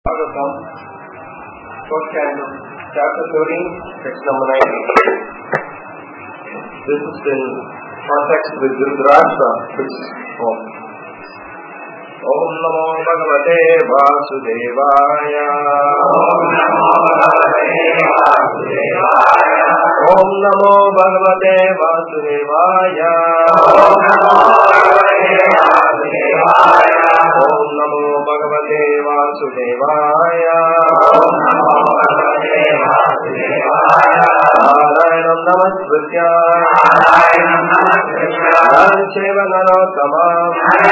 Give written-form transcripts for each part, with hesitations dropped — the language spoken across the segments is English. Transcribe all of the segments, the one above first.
Bhagavatam, first canto, chapter 13, text number 19. This is in context with Dhritarashtra, which is from Om Namo Bhagavate Vasudevaya. Om Namo Bhagavate Vasudevaya. Om Namo Bhagavate Vasudevaya. Om Namo Bhagavate Vasudevaya. Om Namo Bhagavate Vasudevaya. Om Namo Bhagavate Vasudevaya. Narayanam Namaskritya. Narayanam Namaskritya. Narayana Narottamam.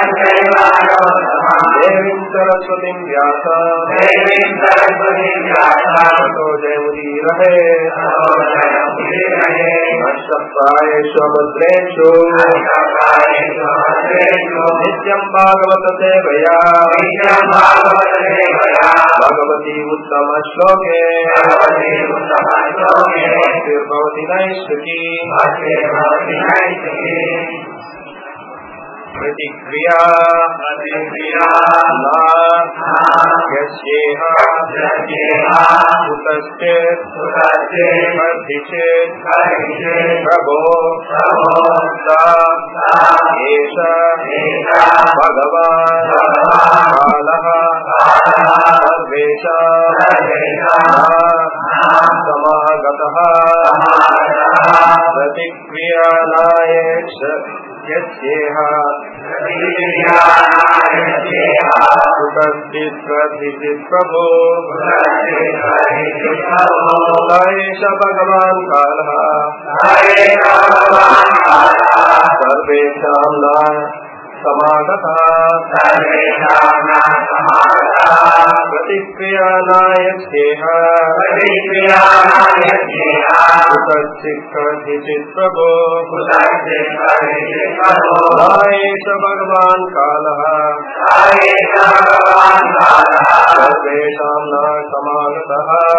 Devim Saraswatim Vyasa. Devim Saraswatim Vyasa. Tato Jayamudirahe. Tato Jayamudirahe. Ashtaprayeshu abhadreshu. Ashtaprayeshu abhadreshu. Nityam Bhagavata Sevaya. Nityam Bhagavata Sevaya. Bhagavati Uttama Shloke. Bhagavati Uttama Shloke. Bhaktir Bhavati Naistaki. Bhaktir Bhavati Naistaki. Pratikriya yasyeha utasthit padhichit prabho sa esha bhagavan kalaha sarvesham samagataha pratikriyanaye yasyeha Upasthit Pradhichit Prabho Saesha Bhagavan Kalaha Sarvesham na Samagata Pratikriyanayasyeha Upasthit Pradhichit Prabho Saesha Bhagavan Kalaha Sarvesham na Samagata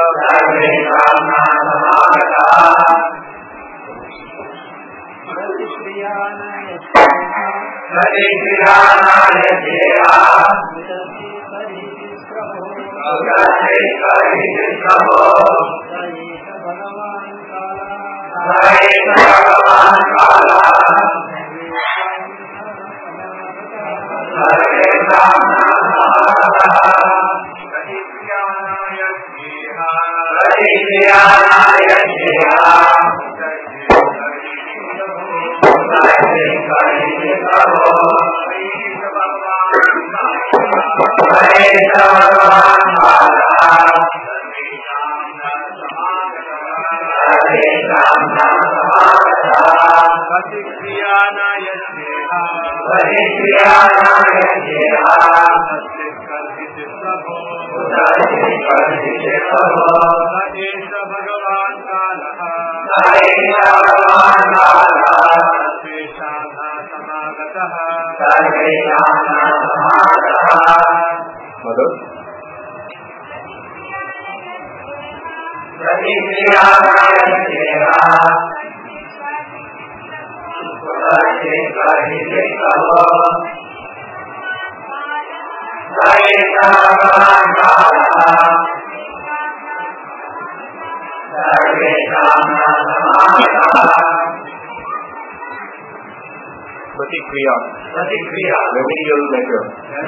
Pratikriya, remedial measure.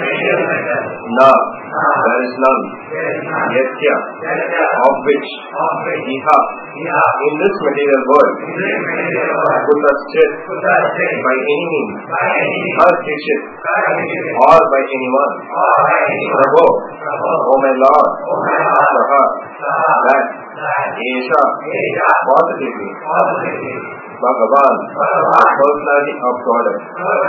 Na, there is none. Yasya, of which, iha, in this material world, kutasthit, by any means, padhichit, or by anyone, Prabho, O my Lord, saha, that, esha, positively, Bhagavan, personality of Godhead,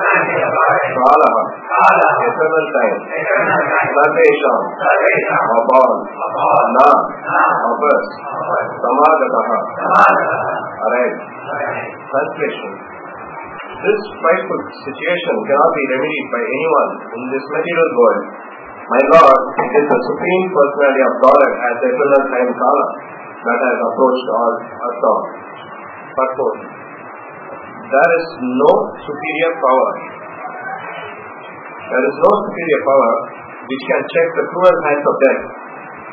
Kalaha, eternal time, Sarvesham, of all, Na, of us, Samagataha, arrived. Translation. This frightful situation cannot be remedied by anyone in this material world. My Lord, it is the Supreme Personality of Godhead as the eternal time Kala that has approached all us all. Purport. There is no superior power. There is no superior power which can check the cruel hands of death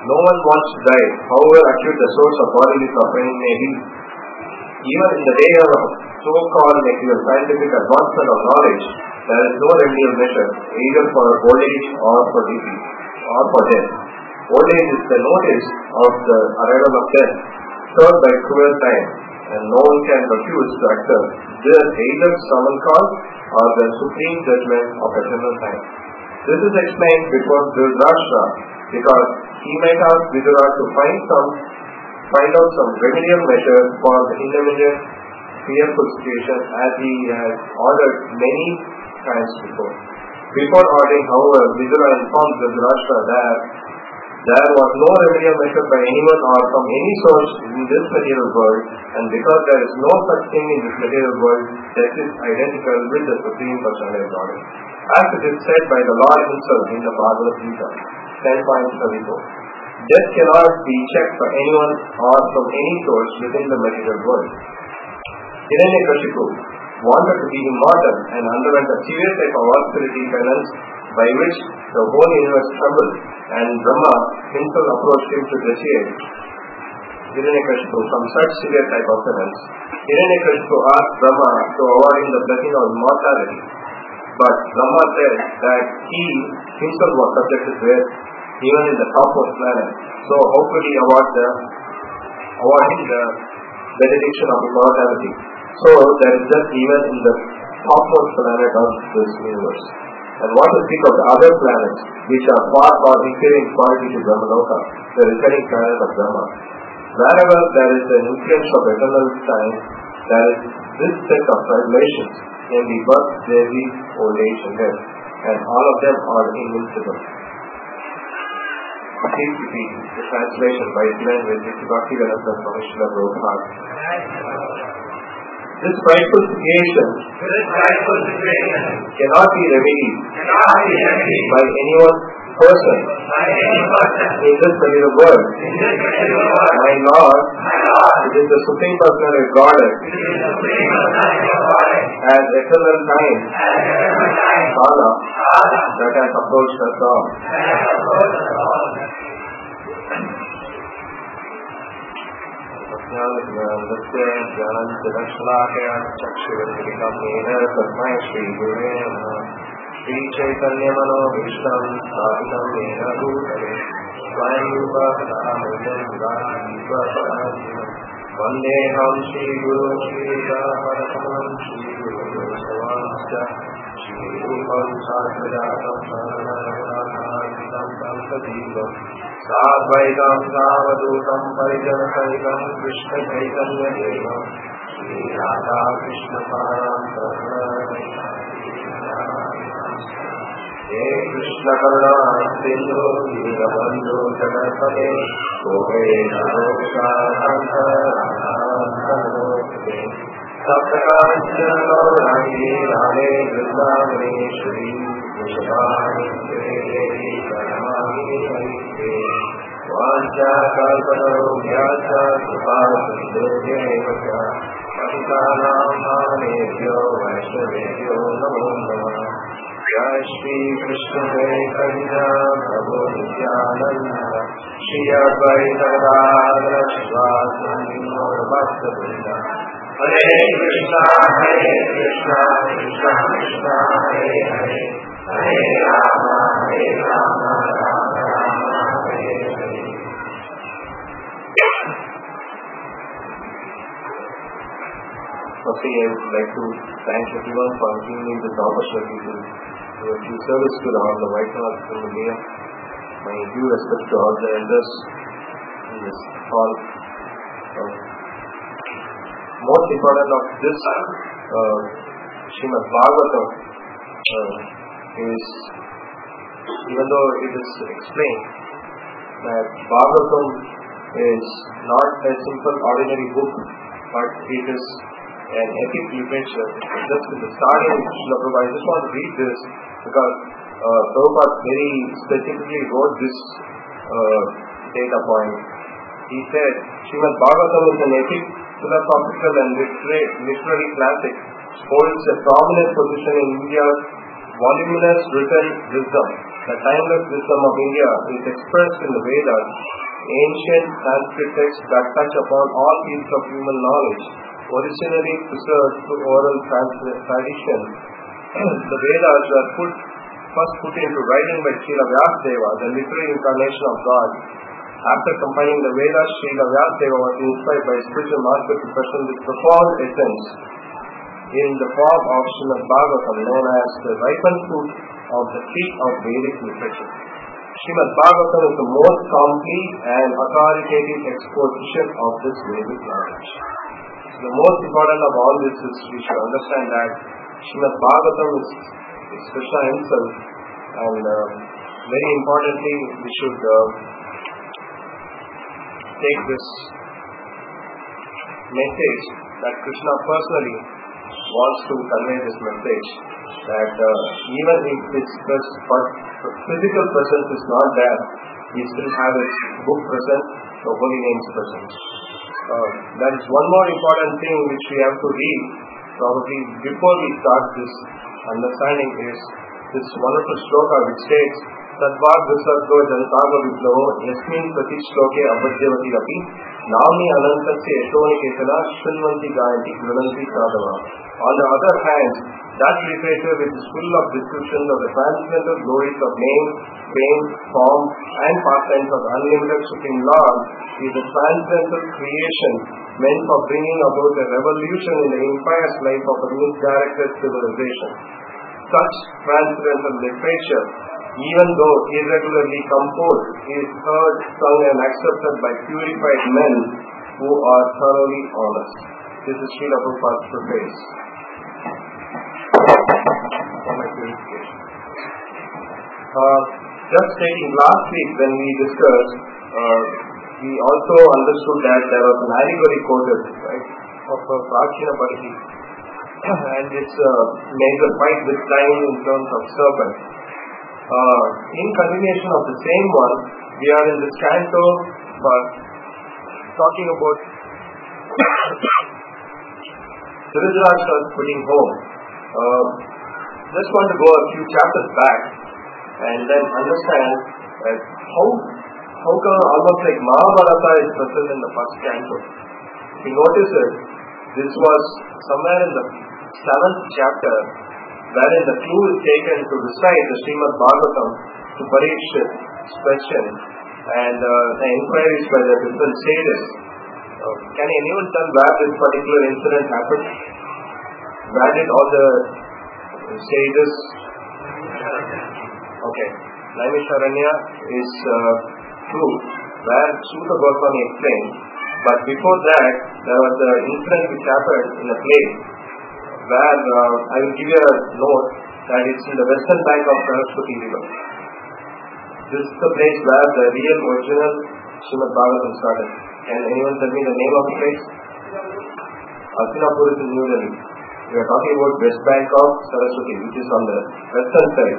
No one wants to die, however acute the source of bodily suffering may be. Even in the day of so-called scientific advancement of knowledge, there is no remedial measure, either for old age or for disease or for death. Old age is the notice of the arrival of death, served by cruel time, and no one can refuse to accept this either summon call or the supreme judgment of eternal time. This is explained before Dhritarashtra because he might ask Vidura to find out some remedial measures for the intermediate fearful situation as he has ordered many times before. Before ordering, however, Vidura informed Dhritarashtra that there was no remedial measure by anyone or from any source in this material world, and because there is no such thing in this material world, death is identical with the Supreme Personality of Godhead. As it is said by the Lord himself in the Bhagavad Gita, 10.34. Death cannot be checked by anyone or from any source within the material world. Hiranyakashipu wanted to be immortal and underwent a severe type of austerity penance by which the whole universe trembled, and Brahma himself approached him to negotiate Hiranyakashipu from such severe type of penance. Hiranyakashipu asked Brahma to award him the blessing of immortality, but Brahma said that he himself was subject to death even in the topmost planet. So how could he award him the benediction of immortality? So there is just even in the topmost planet of this universe. And what to speak of the other planets, which are far inferior in quality to Brahmaloka, the returning planet of Brahma. Wherever there is an influence of eternal time, there is this set of tribulations, namely birth, disease, old age, and death, and all of them are invincible. Please repeat the translation by Glenn with Bhaktivedanta Swami Srila Prabhupada. This frightful situation cannot be remedied by any one person in this material world. My Lord, it is the Supreme Personality of Godhead as eternal time, Kala, that has approached us all. Shri Chaitanya Manobhishtam Sthapitam Yena Bhutale Swayam Rupa Vandeham Shri Guru Shri Parasamam Shri Guru Savasya Shri Rupam Sathyatam Saranaratam Sankadivam Sadvaitam Savadutam Parijanasahitam Krishna Chaitanya Devam Shri Radha Krishna Param Hey Krishna Karuna Sindhu Dīnabandhu Jagatpate Gopesha Gopika Santa Radha Saptakasya Gaurani Radhe Vrindavani Vishvani Devi Karamani Saite Vajja Kalpatarubhyasya Kripa Sindhudevya Patitanam Bhavanebhyo Vaishnavebhyo Namo Namah Jai Shri Krishna Chaitanya Prabhu Nityananda Shri Advaita Gadadhara Srivasadi Gaura Bhakta-vrinda Hare Krishna Krishna Krishna Hare Hare Hare Rama Rama Rama Hare Hare. Firstly, I would like to thank everyone for giving me this opportunity to do a due service to the Vaishnavas in India. My due respect to all the elders in this hall. Most important of this Srimad Bhagavatam is, even though it is explained that Bhagavatam is not a simple ordinary book, but it is an epic literature. Just in the starting of Srila Prabhupada, I just want to read this because Prabhupada very specifically wrote this data point. He said, Srimad Bhagavatam is an epic, philosophical and literary classic, holds a prominent position in India's voluminous written wisdom. The timeless wisdom of India is expressed in the Vedas ancient Sanskrit texts that touch upon all fields of human knowledge, originally preserved through oral tradition. The Vedas were first put into writing by Srila Vyasadeva, the literary incarnation of God. After compiling the Vedas, Srila Vyasadeva was inspired by spiritual master to present this profound essence in the form of Srimad Bhagavatam, known as the ripened fruit of the tree of Vedic literature. Srimad Bhagavatam is the most complete and authoritative exposition of this Vedic knowledge. The most important of all this is we should understand that Srimad Bhagavatam is Krishna himself, and very importantly we should take this message that Krishna personally wants to convey this message, that even if his physical presence is not there, he still has his book present, the holy names present. There is one more important thing which we have to read probably before we start this understanding is this wonderful shloka which states Tadvad Visargo Jantaga Viplavo Yasmin Prati Shloke Abhadyavati Api Nami Anantasya Yashoni Ketana Shunvanti Gayanti Grunanti Sadhava. On the other hand, that literature which is full of descriptions of the transcendental glories of name, fame, form and pastimes of unlimited Supreme Lord is a transcendental creation meant for bringing about a revolution in the impious life of a misdirected civilization. Such transcendental literature, even though irregularly composed, is heard, sung and accepted by purified men who are thoroughly honest. This is Srila Prabhupada's preface. Just taking last week when we discussed, we also understood that there was an allegory quoted, right, of Prakshina Pariki and its major fight with time in terms of serpent. In continuation of the same one, we are in this canto talking about Dhritarashtra's putting home. Just want to go a few chapters back and then understand that how come almost like Mahabharata is present in the first canto. If you notice it, this was somewhere in the 7th chapter wherein the clue is taken to recite the Srimad Bhagavatam to Parikshit's question and the inquiries by the different sages. Can anyone tell where this particular incident happened? Where did all the sages? Okay, Naimisharanya is true, where Suta Goswami explained, but before that there was an incident which happened in a place where I will give you a note that it's in the western bank of Saraswati River. This is the place where the real original Srimad Bhagavatam started. Can anyone tell me the name of the place? Hastinapur is in New Delhi. We are talking about west bank of Saraswati, which is on the western side.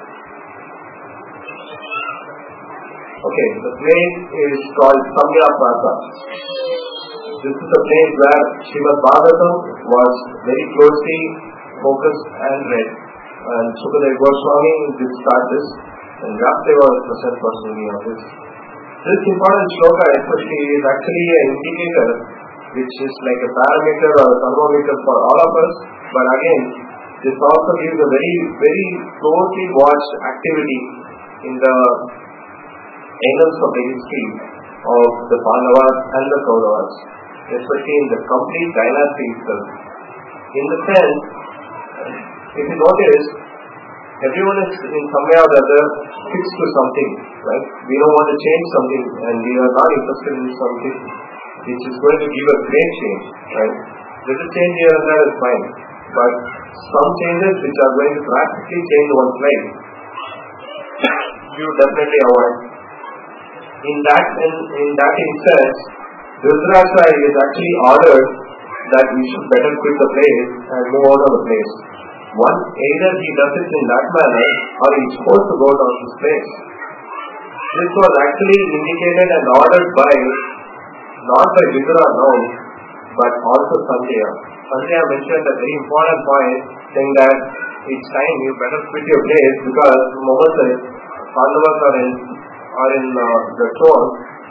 Okay, the place is called Samya Prasa. This is the place where Srimad Bhagavatam was very closely focused and read. And Sukadeva Goswami did start this, and Vyasadeva was present personally on this. This important shloka especially is actually an indicator which is like a parameter or a thermometer for all of us, but again, this also gives a very, very closely watched activity in the annals of the history of the Pandavas and the Kauravas, especially in the complete dynasty itself. In the sense, if you notice, everyone is in some way or other fixed to something, right? We don't want to change something and we are not interested in something which is going to give a great change, right? Little change here and there is fine, but some changes which are going to drastically change one's life, you definitely avoid. In that instance, Dhritarashtra is actually ordered that we should better quit the place and move out of the place. One, either he does it in that manner or he is forced to go out of this place. This was actually indicated and ordered by, not by Vidura now, but also Sanjaya. Sanjaya mentioned a very important point, saying that it's time you better quit your place because the moment the Pandavas are in the throne,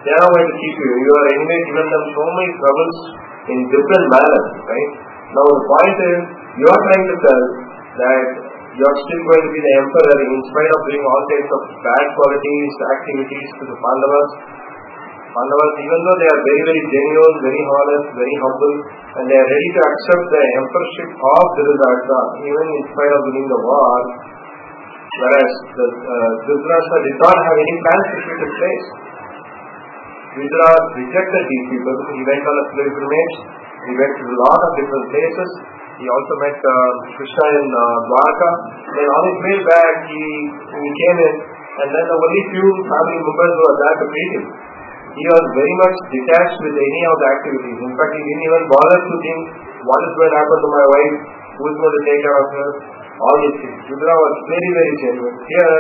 They are not going to keep you. You are anyway given them so many troubles in different manners, right? Now the point is, you are trying to tell that you are still going to be the emperor in spite of doing all kinds of bad qualities, activities to the Pandavas. Pandavas, even though they are very, very genuine, very honest, very humble, and they are ready to accept the emperorship of Dhritarashtra, even in spite of winning the war, whereas Dhritarashtra did not have any plans to shoot his face. Dhritarashtra rejected these people. He went on a pilgrimage. He went to a lot of different places. He also met Krishna in Dwarka. Then on his way back, he came in, and then the only few family members who were there to greet him. He was very much detached with any of the activities. In fact, he didn't even bother to think, what is going to happen to my wife, who is going to take care of her, all these things. Rudra was very, very genuine. Here,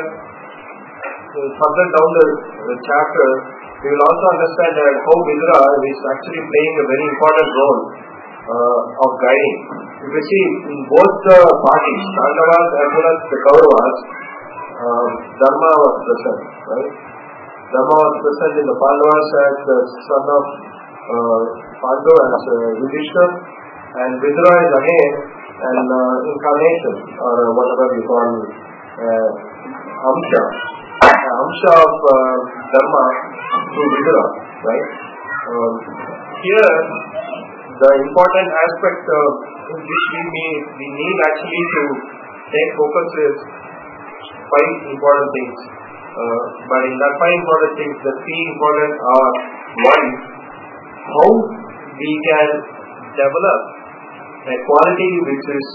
further down the chapter, we will also understand that how Vidura is actually playing a very important role of guiding. If you see, in both the parties, Pandavas as well as the Kauravas, Dharma was present, right? Dharma was present in the Pandavas as the son of Pandu, as Yudhishthira, and Vidura is again an incarnation, or whatever we call Amsha. Amsha of Dharma to Vidura, right? Here, the important aspect which we need actually to take focus is 5 important things. But in that 5 important things, the 3 important are: 1, how we can develop a quality which is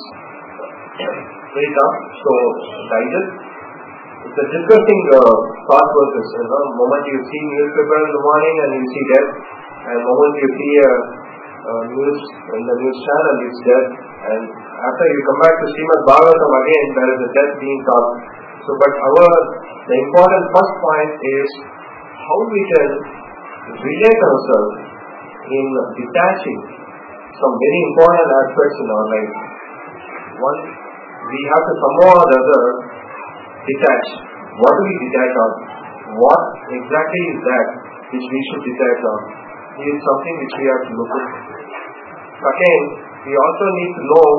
very tough, so digest. It's a disgusting thought process. The moment you see newspaper in the morning and you see death, and the moment you see news in the news channel, it's death, and after you come back to Srimad Bhagavatam again, there is a death being taught. So, but the important first point is how we can relate ourselves in detaching some very important aspects in our life. 1, we have to somehow or other detach. What do we detach on? What exactly is that which we should detach on? It is something which we have to look at. Second, we also need to know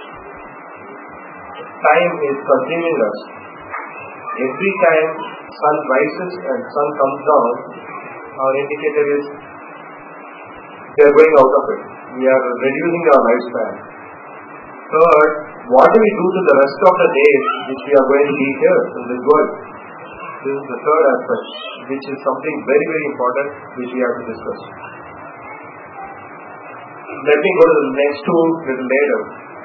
time is consuming us. Every time sun rises and sun comes down, our indicator is we are going out of it. We are reducing our lifespan. Third, what do we do to the rest of the days which we are going to be here in this world? This is the third aspect, which is something very, very important which we have to discuss. Let me go to the next 2 little later.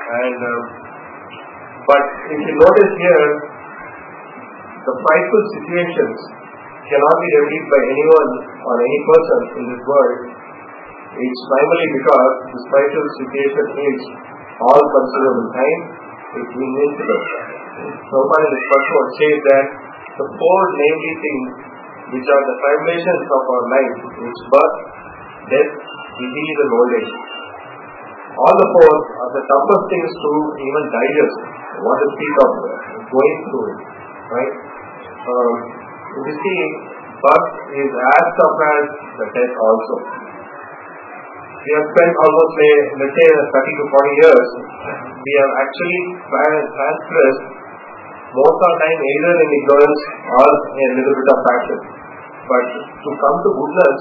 But if you notice here, the frightful situations cannot be remedied by anyone or any person in this world. It's primarily because this frightful situation is all considerable time. It's invincible. So far in this first one says that the 4 namely things which are the tribulations of our life is birth, death, disease and old age. All the 4 are the toughest things to even digest. What to speak of going through it, right? If you see, birth is as tough as the death also. We have spent almost, let's say, 30 to 40 years. We have actually transgressed most of the time either in ignorance or a little bit of passion. But to come to goodness,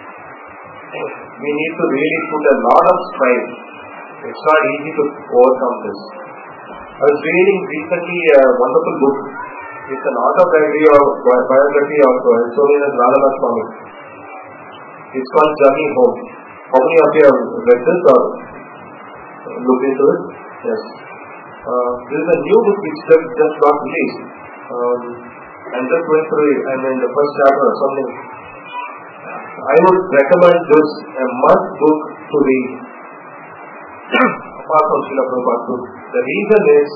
we need to really put a lot of strife. It's not easy to overcome this. I was reading recently a wonderful book. It's an biography of His Holiness Radhanath Swami. It's called Journey Home. How many of you have read this or looked into it? Yes. This is a new book which just got released. I'm just going through it. I'm in the first chapter or something. I would recommend this a must book to read. Apart from Srila Prabhupada's book. The reason is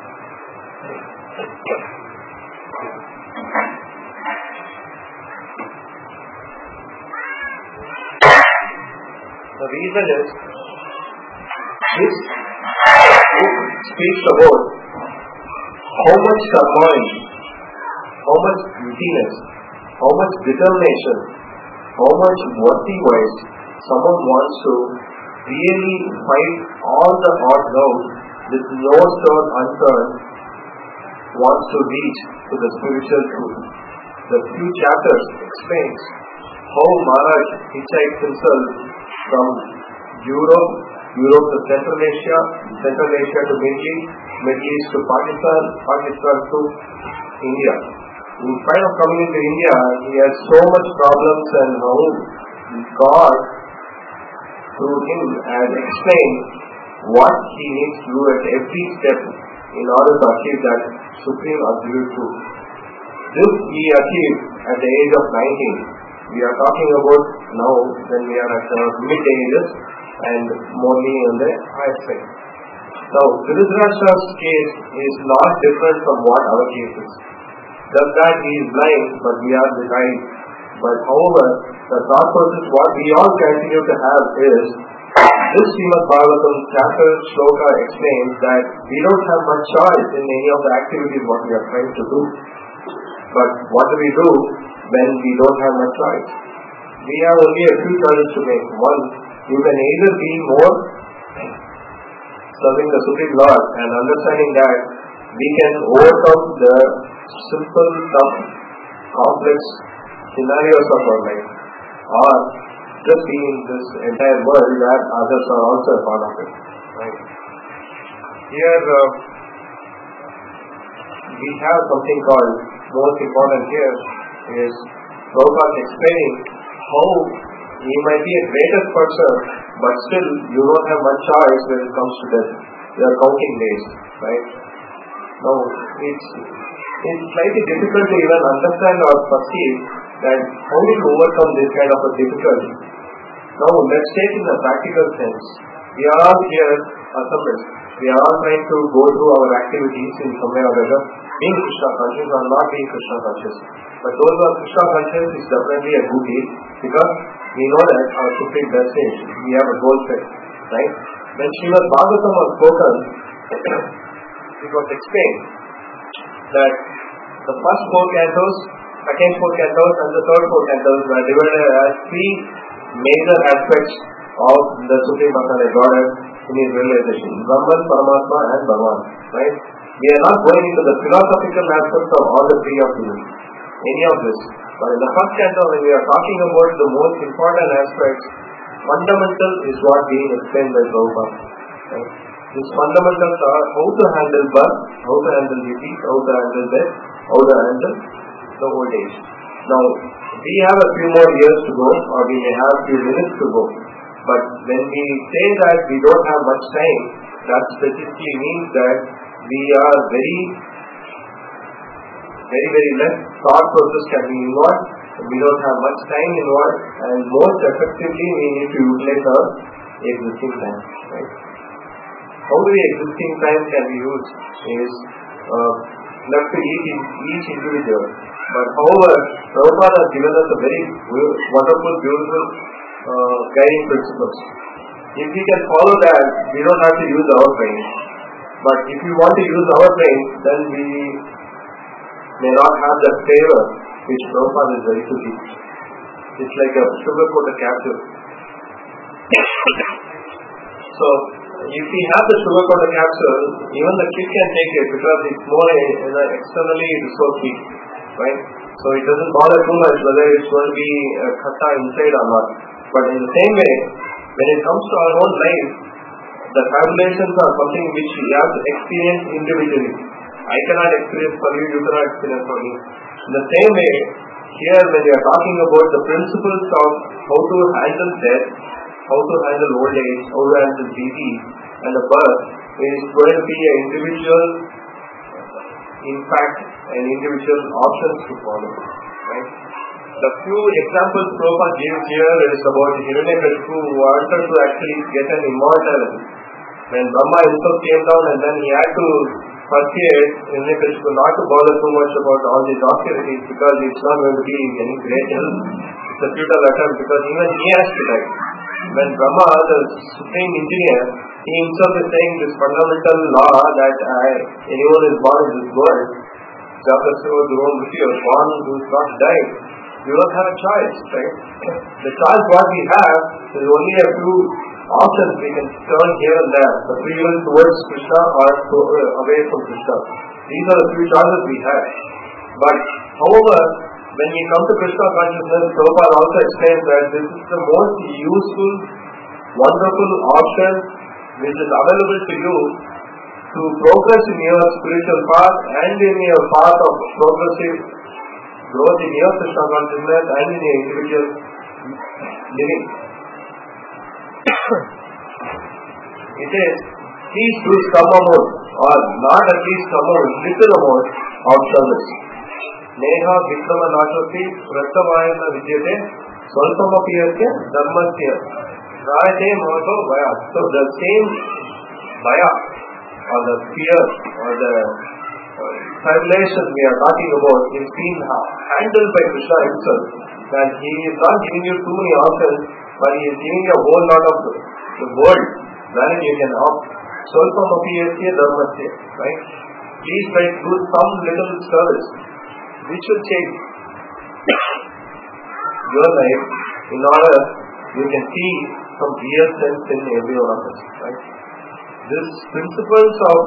this book speaks about how much turmoil, how much emptiness, how much determination how much worthy-wise someone wants to really fight all the odds out with no stone unturned, wants to reach to the spiritual truth. The few chapters explains how Maharaj hitchhiked himself from Europe to Central Asia to Middle East to Pakistan to India. In spite of coming into India, he has so much problems, and how God through him has explained what he needs to do at every step in order to achieve that supreme absolute truth. This he achieved at the age of 19. We are talking about now when we are at the mid ages and morely on the higher side. Now, Dhritarashtra's case is not different from what our case is. Just that he is blind, but we are with eyes. But however, the thought process what we all continue to have is, this Srimad Bhagavatam chapter shloka explains that we don't have much choice in any of the activities what we are trying to do. But what do we do when we don't have much choice? We have only a few choices to make. One, you can either be more serving the Supreme Lord and understanding that we can overcome the simple, tough, complex scenarios of our life, or just be in this entire world where others are also a part of it. Right? Here we have something called, most important here is Prabhupada explaining how you might be a greatest person, but still you don't have much choice when it comes to death. You are counting days, right? Now, it's slightly difficult to even understand or perceive that how do you overcome this kind of a difficulty. Now, let's take in a practical sense. We are all here assembled. We are all trying to go through our activities in some way or other, being Krishna conscious or not being Krishna conscious. But those who are Krishna conscious is definitely a good deed, because we know that our supreme destination, we have a goal set, right? When Srimad Bhagavatam was spoken, it was explained that the first 4 cantos, second 4 cantos, and the third 4 cantos were divided as 3 major aspects of the Supreme Personality Godhead in his realization: Brahman, Paramatma, and Bhagavan. Right? We are not going into the philosophical aspects of all the 3 of these, any of this. But in the first canto, when we are talking about the most important aspects, fundamental is what being explained by Prabhupada. Right? These fundamentals are how to handle birth, how to handle disease, how to handle death, how to handle the old age. Now, we have a few more years to go, or we may have a few minutes to go. But when we say that we don't have much time, that specifically means that we are very less thought process can be involved. We don't have much time involved, and most effectively we need to utilize our existing time. Right? How the existing time can be used is left to each individual. But however, Prabhupada has given us a very wonderful, beautiful guiding principles. If we can follow that, we don't have to use our brain. But if we want to use our brain, then we may not have the flavor which Prabhupada is ready to teach. It's like a sugar-coated capsule. So, if we have the sugar-coated capsule, even the kid can take it because it's more externally resourceful, right? So it doesn't bother too much whether it's going to be khatta inside or not. But in the same way, when it comes to our own life, the tribulations are something which we have to experience individually. I cannot experience for you, you cannot experience for me. In the same way, here when we are talking about the principles of how to handle death, how to handle old age, how to handle disease and the birth, it is going to be an individual impact and individual options to follow. Right? The few examples Prabhupada gives here is about Hiranyakashipu who wanted to actually get an immortality. When Brahma himself came down and then he had to persuade Hiranyakashipu not to bother too much about all these austerities because it's not going to be any great help. It's a futile attempt because even he has to die. When Brahma, the supreme engineer, he himself is saying this fundamental law that anyone is born in this world, Jatasya Dhruvam Mrityu, born who is not died. You don't have a choice, right? The choice what we have is only a few options. We can turn here and there. The free will towards Krishna or away from Krishna. These are the few choices we have. But however, when we come to Krishna consciousness, Prabhupada also explains that this is the most useful, wonderful option which is available to you to progress in your spiritual path and in your path of progressive growth in your Krishna consciousness and in your individual living. It is, please do some amount or not at least some amount, little amount of service. Neha Vikrama Nashati Prattavayana Vidyate Swalpamapiyasya Dharmasya Rayate Mahato Vaya. So the same Vaya or the fear or the tribulation we are talking about is being handled by Krishna himself. That he is not giving you too many options, but he is giving you a whole lot of the world wherein you can opt. Swalpamapiyasya Dharmasya. Right? Please try to do some little service which will change your life in order you can see some real sense in every one of us. Right? This principles of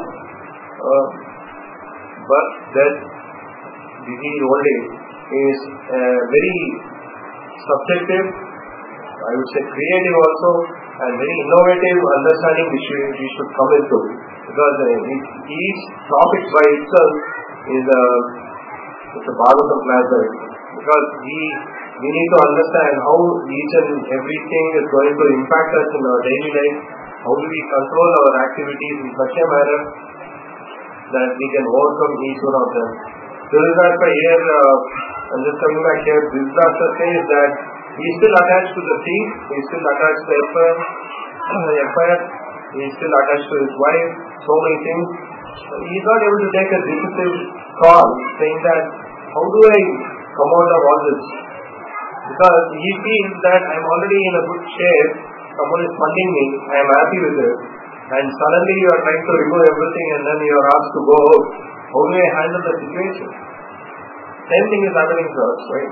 birth, death, disease, old age is very subjective, I would say creative also, and very innovative understanding which we should come into, because each topic by itself is it's a Bhagavatam class, because we need to understand how each and everything is going to impact us in our daily life. How do we control our activities in such a manner that we can overcome each one of them. Dhritarashtra here, I'm just coming back here, Dhritarashtra says that he is still attached to the sea, he is still attached to the empire, he is still attached to his wife, so many things. He is not able to take a decisive call saying that, how do I come out of all this? Because he feels that I am already in a good shape, someone is funding me, I am happy with it, and suddenly you are trying to remove everything and then you are asked to go out. How do I handle the situation? Same thing is happening to us, right?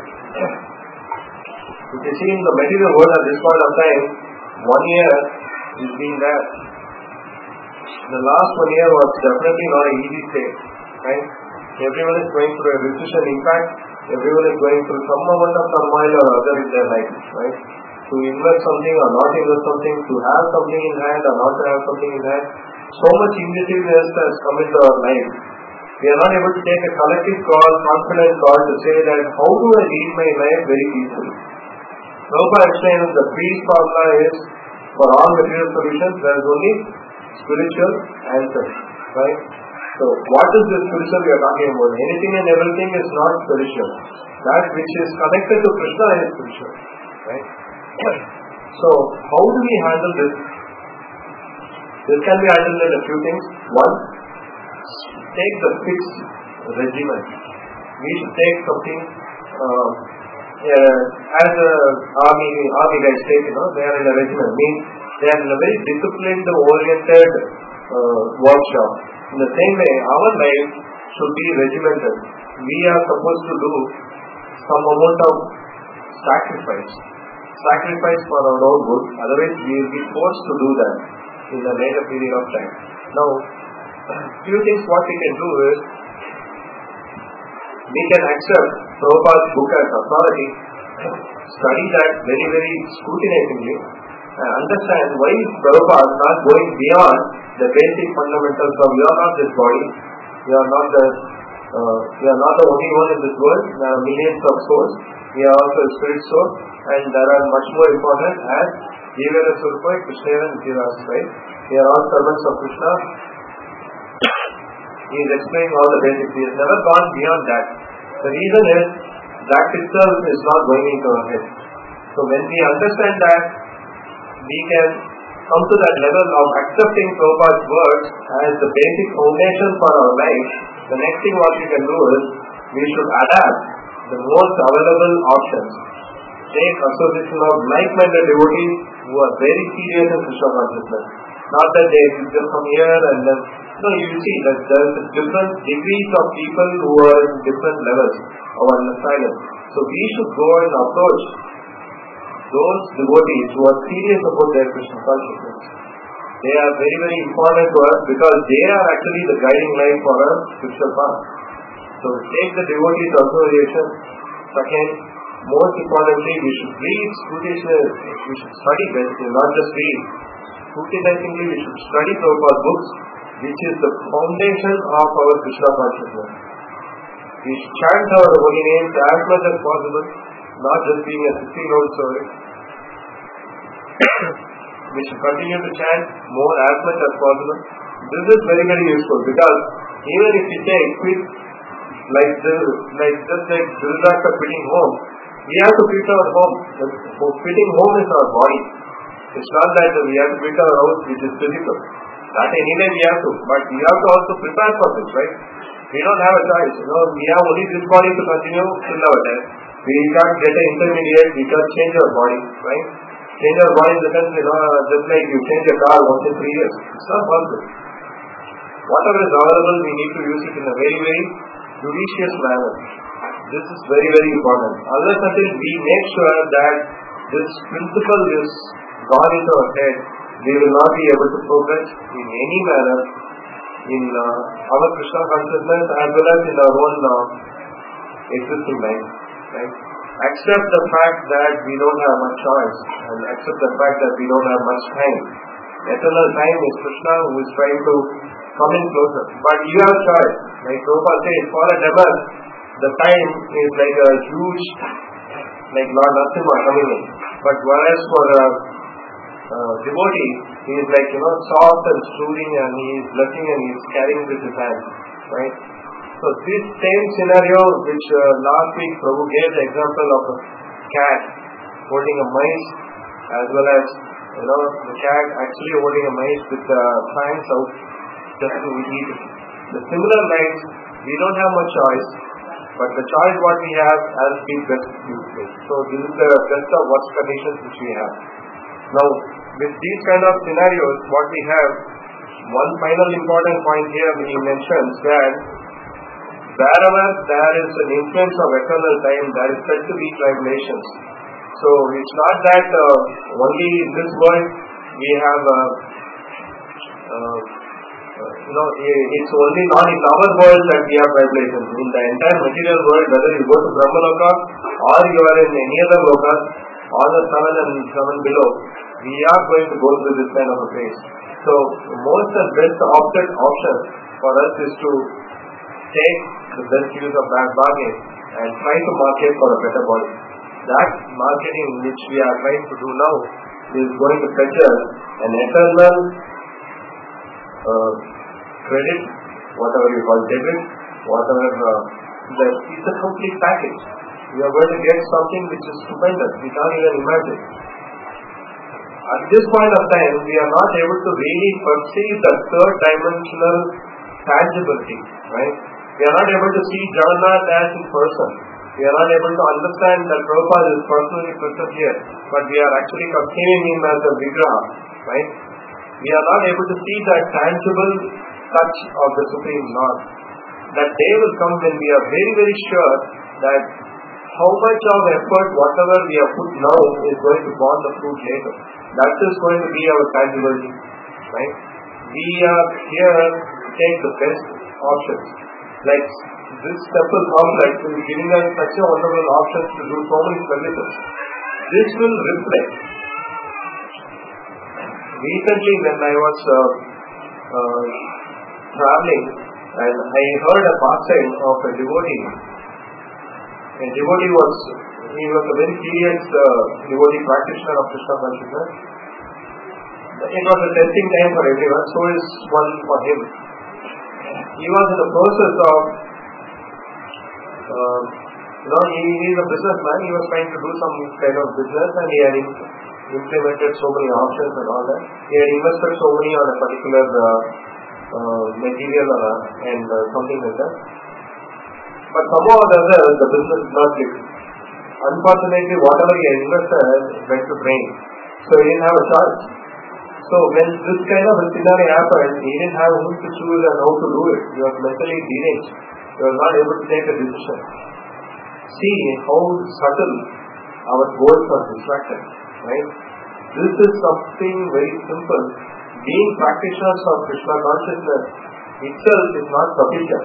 If you see in the material world at this point of time, 1 year is being there. The last 1 year was definitely not an easy state, right? Everyone is going through a recession. In fact, everyone is going through some amount of turmoil or other in their life, right? To invest something or not invest something, to have something in hand or not to have something in hand. So much indecisiveness has come into our life. We are not able to take a collective call, confident call to say that how do I lead my life very peacefully. Prabhupada explains the priest formula is for all material solutions there is only spiritual answer, right? So what is the spiritual we are talking about? Anything and everything is not spiritual. That which is connected to Krishna is spiritual, right? So how do we handle this? This can be handled in a few things. One, take the fixed regimen. We should take something as a army guys take, they are in a regimen. Means they are in a very disciplined, oriented workshop. In the same way, our life should be regimented. We are supposed to do some amount of sacrifice for our own good. Otherwise, we will be forced to do that in a later period of time. Now, few things what we can do is, we can accept Prabhupada's book as authority, study that very, very scrutinizingly, and understand why Prabhupada is not going beyond the basic fundamentals of you are not this body, you are not the only one in this world, there are millions of souls, we are also a spirit soul, and there are much more important as Jivera Surpai, Krishna and Jiras, right? We are all servants of Krishna. He is explaining all the basics. He has never gone beyond that. The reason is that itself is not going into our head. So when we understand that, we can come to that level of accepting Prabhupada's words as the basic foundation for our life. The next thing what we can do is, we should adapt the most available options. Take association of like-minded devotees who are very serious in Krishna consciousness. Not that they just come here and then. No, you see that there is different degrees of people who are in different levels of understanding. So we should go and approach those devotees who are serious about their Krishna consciousness. They are very, very important to us because they are actually the guiding light for our spiritual path. So take the devotees association. Second, most importantly, we should read scrutinizingly. We should study basically, not just read. Scrutinizingly, we should study Prabhupada's books, which is the foundation of our Krishna consciousness. We should chant our holy names as much as possible, not just being a 16-year-old story. We should continue to chant more as much as possible. This is very, very useful because even if we take quick, just like Dhritarashtra quitting home, we have to quit our home. Quitting home is our body. It's not that we have to quit our house, which is physical. That anyway we have to, but we have to also prepare for this, right? We don't have a choice. We have only this body to continue till our death. We can't get an intermediate. We can't change our body, right? Change our body in the sense, just like you change a car once in 3 years. It's not possible. Whatever is available, we need to use it in a very, very judicious manner. This is very, very important. Unless until we make sure that this principle is gone into our head, we will not be able to progress in any manner in our Krishna consciousness as well as in our own existing life. Right? Accept the fact that we don't have much choice and accept the fact that we don't have much time. Eternal time is Krishna who is trying to come in closer. But you have choice. Like Prabhupada says, for a devil, the time is like a huge, like Lord Narasimha coming in. But whereas for a devotee, he is like, soft and soothing and he is blessing and he is carrying with his hand. Right? So this same scenario which last week Prabhu gave the example of a cat holding a mice as well as the cat actually holding a mice with the fangs out just to eat it. The similar lines, we don't have much choice, but the choice what we have has been best used. So this is the best of worst conditions which we have. Now with these kind of scenarios, what we have, one final important point here he mentions that wherever there is an influence of eternal time, there is said to be tribulations. So it's not that only in this world we have, it's only not in our world that we have tribulations. In the entire material world, whether you go to Brahmaloka or you are in any other loka, all the 7 and 7 below, we are going to go through this kind of a phase. So most and best option for us is to take the best use of that bargain and try to market for a better body. That marketing which we are trying to do now is going to fetch us an eternal credit, whatever you call debit, whatever, it's a complete package. We are going to get something which is stupendous. We can't even imagine. At this point of time, we are not able to really perceive the third dimensional tangibility, right? We are not able to see Jagannath as in person. We are not able to understand that Prabhupada is personally present here, but we are actually conceiving him as a vigraha, right? We are not able to see that tangible touch of the Supreme Lord. That day will come when we are very, very sure that how much of effort, whatever we have put now, is going to bear the fruit later. That is going to be our tangibility, right? We are here to take the best options. Like this temple complex is giving us such a wonderful options to do so many services. This will reflect. Recently when I was traveling and I heard a pastime of a devotee. A devotee was a very serious devotee practitioner of Krishna consciousness. It was a testing time for everyone, so is one for him. He was in the process of, he is a businessman. He was trying to do some kind of business and he had implemented so many options and all that. He had invested so many on a particular material and something like that. But somehow or the other, the business did not click. Unfortunately, whatever he had invested went to drain. So he didn't have a choice. So when this kind of a scenario happened, he didn't have whom to choose and how to do it. He was mentally deranged. He was not able to take a decision. see how subtle our goals are distracted, right? This is something very simple. Being practitioners of Krishna consciousness itself is not sufficient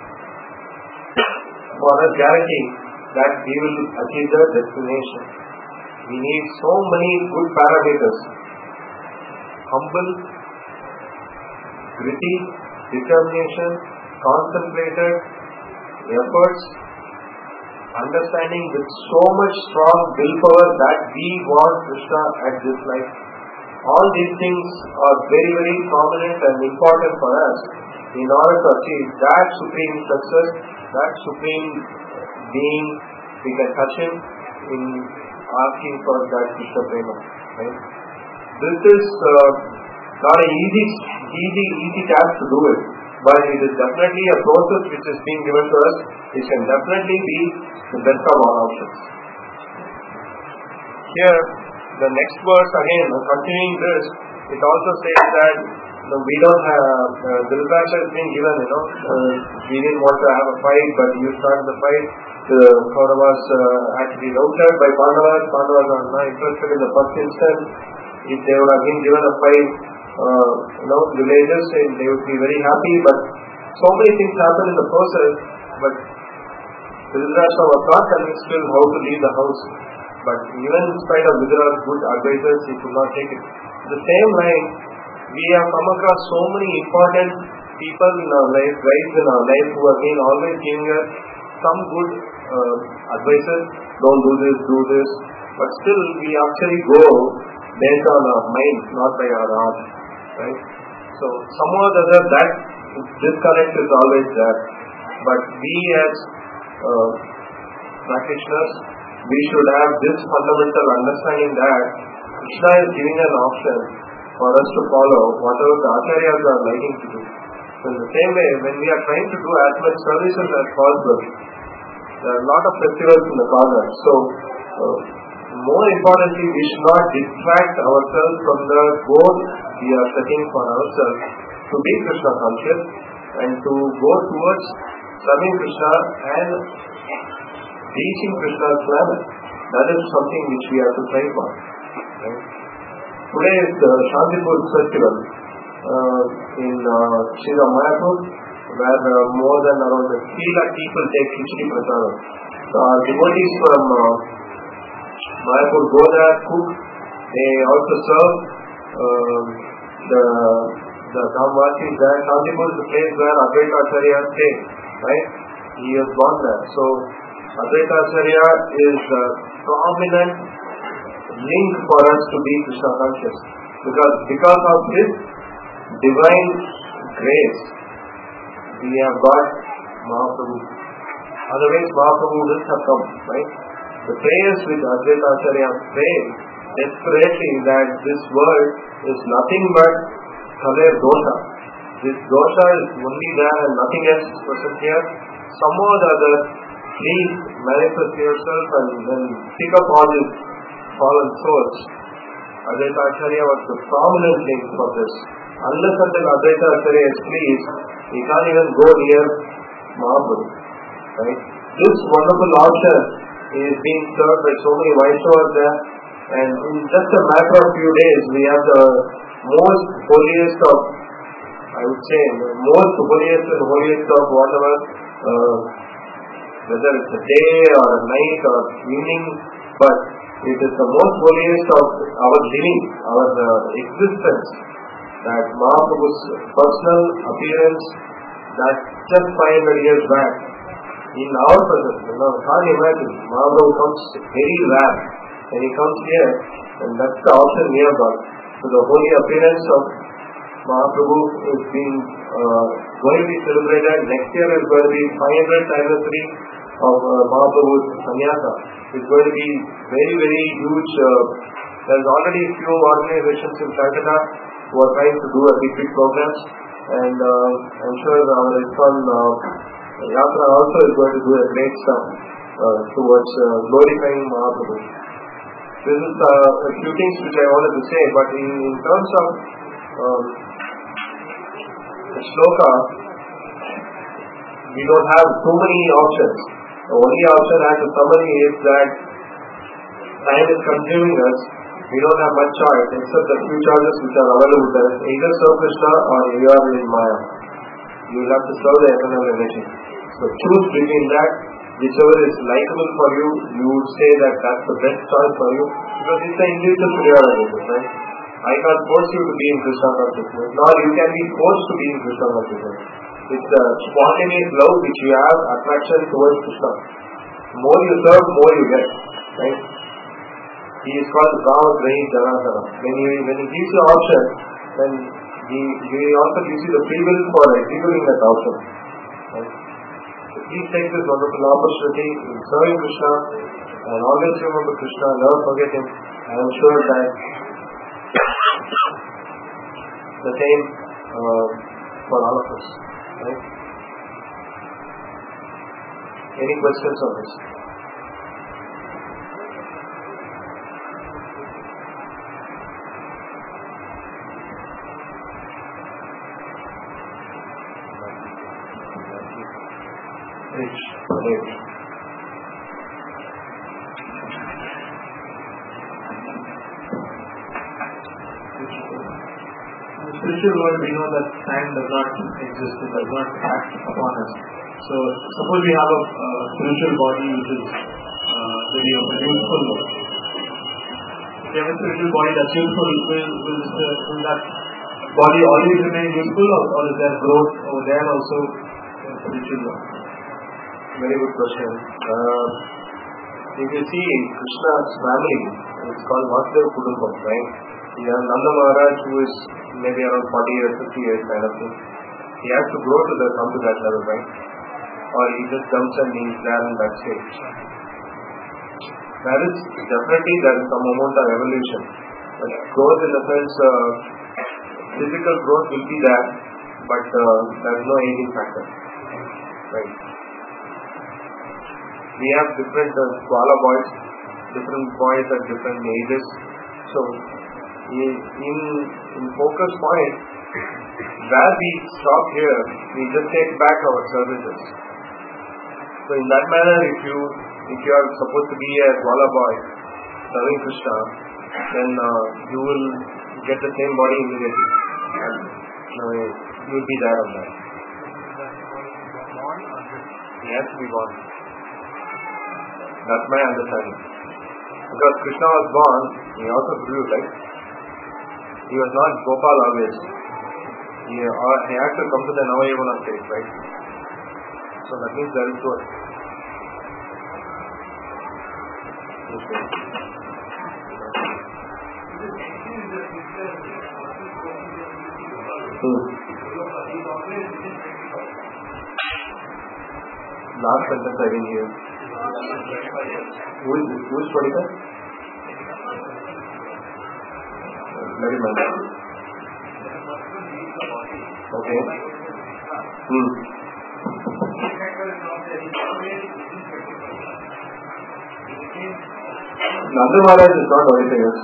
for us guaranteeing that we will achieve the destination. We need so many good parameters. Humble, gritty, determination, concentrated efforts, understanding with so much strong willpower that we want Krishna at this life. All these things are very, very prominent and important for us in order to achieve that supreme success, that supreme being. We can touch him in asking for that Krishna prema. Right? This is not an easy task to do it, but it is definitely a process which is being given to us. It can definitely be the best of all options. Here, the next verse again, continuing this, it also says that we don't have, Dhritarashtra has been given, we didn't want to have a fight, but you started the fight. The Kauravas had to be routed by Pandavas. Pandavas are not interested in the first instance. If they would have been given a fight, villages, and they would be very happy, but so many things happen in the process, but Dhritarashtra was not convinced still how to leave the house. But even in spite of Vidura's good advices, he could not take it. At the same line, we have come across so many important people in our life, guides in our life, who have been always giving us some good advices. Don't do this, do this. But still, we actually go based on our mind, not by our heart. Right? So, somehow or other, that disconnect is always there. But we as practitioners, we should have this fundamental understanding that Krishna is giving an option for us to follow whatever the acharyas are liking to do. So in the same way, when we are trying to do as much services as possible, there are a lot of festivals in the corner. So more importantly, we should not distract ourselves from the goal we are setting for ourselves to be Krishna conscious and to go towards serving Krishna and reaching Krishna's level. That is something which we have to try for. Right? Today is the Shantipur festival in Sri Mayapur, where more than around 3 lakh people take Khichdi Prasadam. Devotees from Mayapur go there, cook. They also serve the Dhamvasis there. Shantipur is the place where Advaita Acharya stayed. Right? He was born there. So Advaita Acharya is a prominent link for us to be Krishna conscious. Because of this divine grace, we have got Mahaprabhu. Otherwise, Mahaprabhu wouldn't have come. Right? The prayers which Advaita Acharya prayed desperately that this world is nothing but Kaler Dosha. This dosha is only there and nothing else is present here. Somehow or other, please manifest yourself and pick up all these fallen souls. Advaita Acharya was the prominent link for this. Unless until Advaita Acharya is pleased, he can't even go near Mahaprabhu. Right? This wonderful option is being served by so many Vaishnavas there, and in just a matter of few days, we have the most holiest of, I would say, the most holiest and holiest of whatever, whether it's a day or a night or evening, but it is the most holiest of our living, our existence, that Mahaprabhu's personal appearance, that just 500 years back, in our presence, can't imagine, Mahaprabhu comes very rare, and he comes here, and that's the option we have got. So the holy appearance of Mahaprabhu is being going to be celebrated. Next year is going to be 500th anniversary of Mahaprabhu's sannyasa. It's going to be very, very huge. There's already a few organizations in Calcutta who are trying to do a big programs, and I'm sure our ISKCON Yatra also is going to do a great stuff towards glorifying Mahaprabhu. This is a few things which I wanted to say, but in terms of the shloka, we don't have too many options. The only option as a summary is that time is consuming us. We don't have much choice except the few choices which are available to us. Either serve Krishna or you are in Maya. You will have to serve the eternal energy. So choose between that. Whichever is likable for you, you would say that that's the best choice for you. Because it's an individual priority, right? I can't force you to be in Krishna consciousness. Nor you can be forced to be in Krishna consciousness. It's the spontaneous love which you have, attraction towards Krishna. The more you serve, more you get. Right? He is called Rama Brain Janasana. When he gives you option, then he also gives you the free will for executing that option. Right? So please take this wonderful opportunity in serving Krishna and always remember Krishna, never forget him. I am sure that the same for all of us. Right? Any questions on this? Rich. Spiritual world, we know that time does not exist, it does not act upon us. So, suppose we have a spiritual body which is very useful. If we have a spiritual body that's useful, will that body always remain useful, or is there growth over there also in spiritual world? Very good question. If you see Krishna's family, it's called Vasudeva Kudumbam, right? You have Nanda Maharaj who is maybe around 40 years, 50 years kind of thing. He has to grow to come to that level, right? Or he just jumps and he's there in that stage. There is some amount of evolution. But growth in the sense, physical growth will be there, but there is no aging factor. Right? We have different Swala boys, different boys at different ages. So, in focus point, where we stop here, we just take back our services. So in that manner, if you are supposed to be a Swala boy serving Krishna, then you will get the same body immediately. And you will be there on that. He has to be born. That's my understanding. Because Krishna was born, he also grew, right? He was not Gopal always. He had to come to the Navayavana stage, right? So that means there is growth. Last sentence I didn't hear. Who is 25? Very much. Okay. Nanda Maharaj is not 25 years.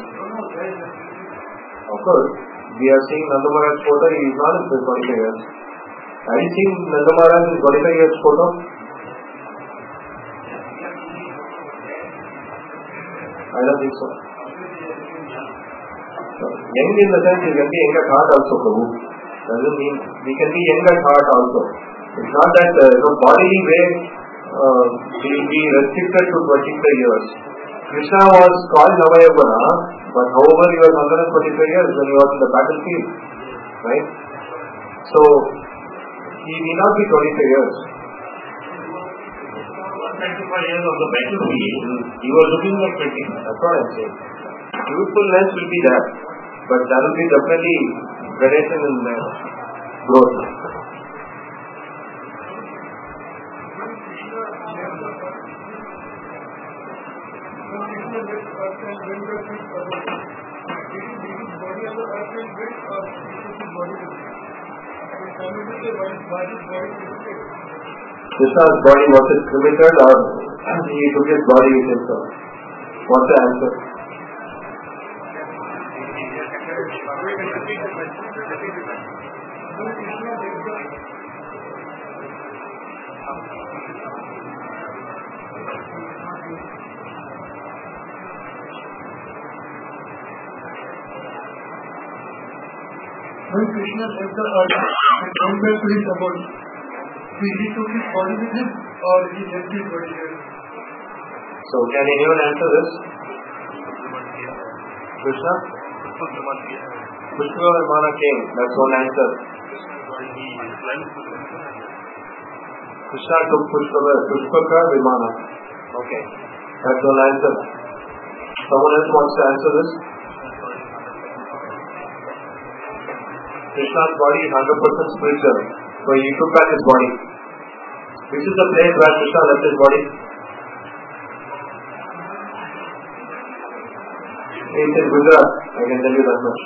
Of course, we are seeing Nanda Maharaj photo, he is not in 25 years. Have you seen Nanda Maharaj in 25 years photo? I don't think so. Young in the sense you can be young at heart also, Prabhu. Doesn't mean we can be young at heart also. It's not that bodily way will be restricted to 25 years. Krishna was called Navayavana, but however he was 125 years when he was in the battlefield. Right? So, he may not be 25 years. 25 years of the battlefield, he was looking like 20. That's what I'm saying. Youthfulness will be there, but there will be definitely variation in growth. Krishna's body, was it cremated or he took his body with himself? What's the answer? when Krishna left the earth and went back to his abode, he took his body with him or he left his body here? So can anyone answer this? Krishna? Pushpa Vimana came. That's one answer. Krishna took Pushpaka Vimana. Okay. That's one answer. Someone else wants to answer this? Krishna's body is 100% spiritual. So he took back his body. Which is the place where Krishna left his body? It's in Gujarat. I can tell you that much.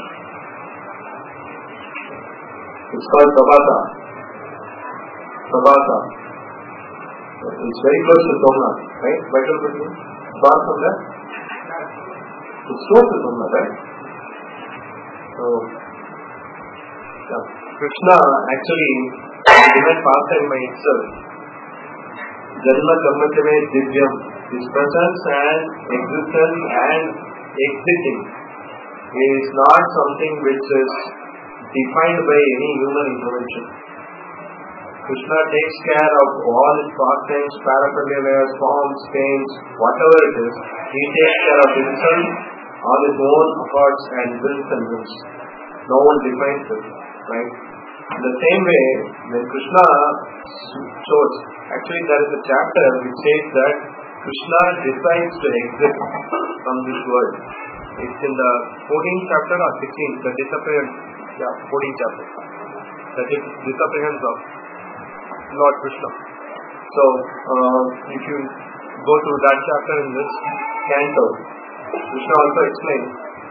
It's called Prabhasa. Prabhasa. It's very close to Somnath, right? Vital Krishna? Far from there? It's close to Somnath, right? So, yeah. Krishna actually divine pastime by itself. Janma Karma Kame Divyam. His presence and existence and exiting is not something which is defined by any human intervention. Krishna takes care of all his pastimes, paraphernalia, forms, pains, whatever it is. He takes care of himself on his own accords and wills and wills. No one defines it, right? In the same way, when Krishna chose, actually there is a chapter which says that Krishna decides to exit from this world. It's in the 14th chapter or 16th, the disappearance, 14th chapter. That is disappearance of Lord Krishna. So, if you go through that chapter in this canto, Krishna also explains.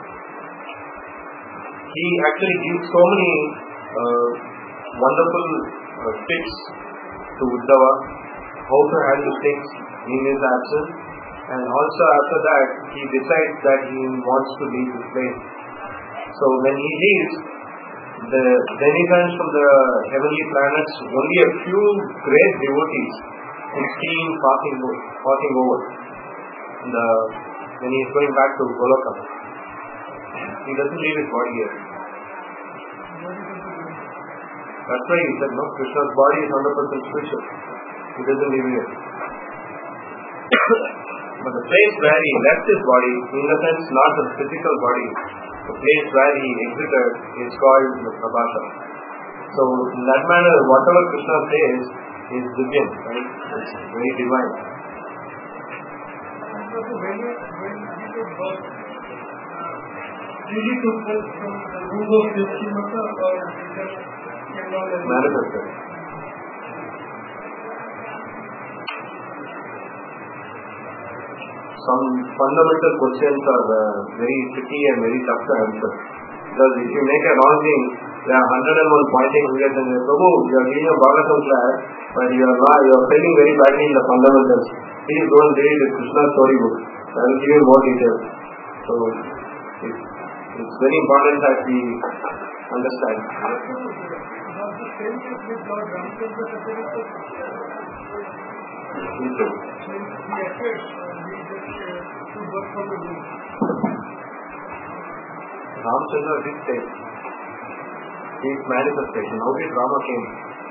He actually gives so many wonderful tips to Uddhava, how to handle things in his absence, and also after that he decides that he wants to leave this place. So when he leaves, the denizens from the heavenly planets, only a few great devotees is seen passing over. When he is going back to Goloka, he doesn't leave his body here. That's why he said, no, Krishna's body is 100% spiritual. He doesn't leave here. But the place where he left his body, in the sense not the physical body, the place where he exited is called the Prabhasa. So in that manner, whatever Krishna says is divine, right? It's very divine. Did he took birth from the womb of Yashimata or manifested? Some fundamental questions are very tricky and very tough to answer. Because if you make a wrong thing, there are 101 pointing fingers and say, Prabhu, you are giving a Bhagavatam class, but you are failing very badly in the fundamentals. Please don't read the Krishna storybook. I will give you more details. So, it's very important that we understand. Ramchandra did say his manifestation. How did Rama came?